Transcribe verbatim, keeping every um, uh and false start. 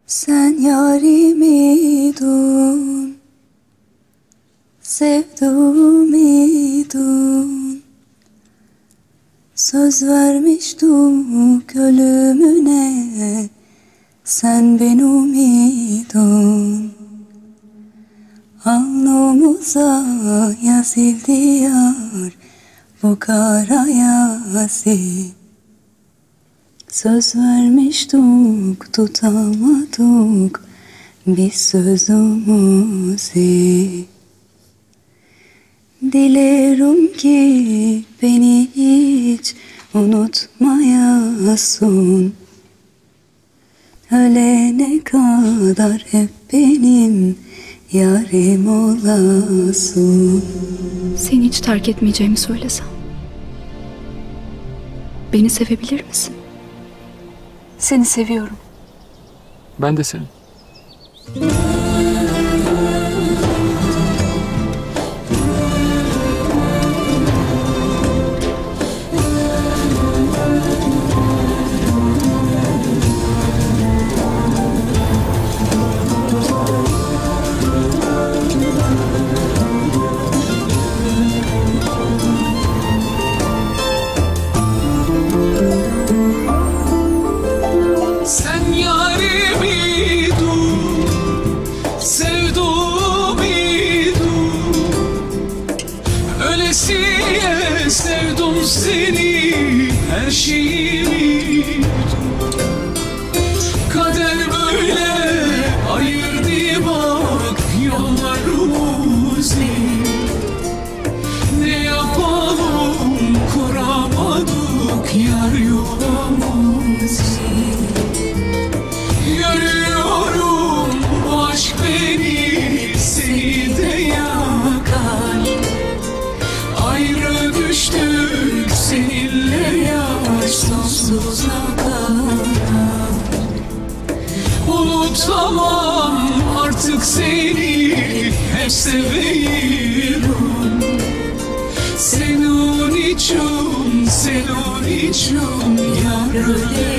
Sen yarimiydin, sevduğumiydin. Söz vermiştik ölümüne, sen benimydin. Alnımıza yazıldı yar bu kara yazı. Söz vermiştik, tutamadık biz sözümüzü. Dilerim ki beni hiç unutmayasın. Ölene kadar hep benim yarim olasın. Seni hiç terk etmeyeceğimi söylesem. Beni sevebilir misin? Seni seviyorum. Ben de seni. Sen yarimiydin, sevduğumiydin. Ölesiye sevdim seni, her şeyimiydin. Kader böyle ayırdı bak yollarımızı. Ne yapalım kuramadık yar yuvamızı. Görüyorum bu aşk beni, seni de yakar. Ayrı düştük seninle yaş sonsuza kadar. Unutamam artık seni, hep seviyorum. Senin için, senin için yar öyle.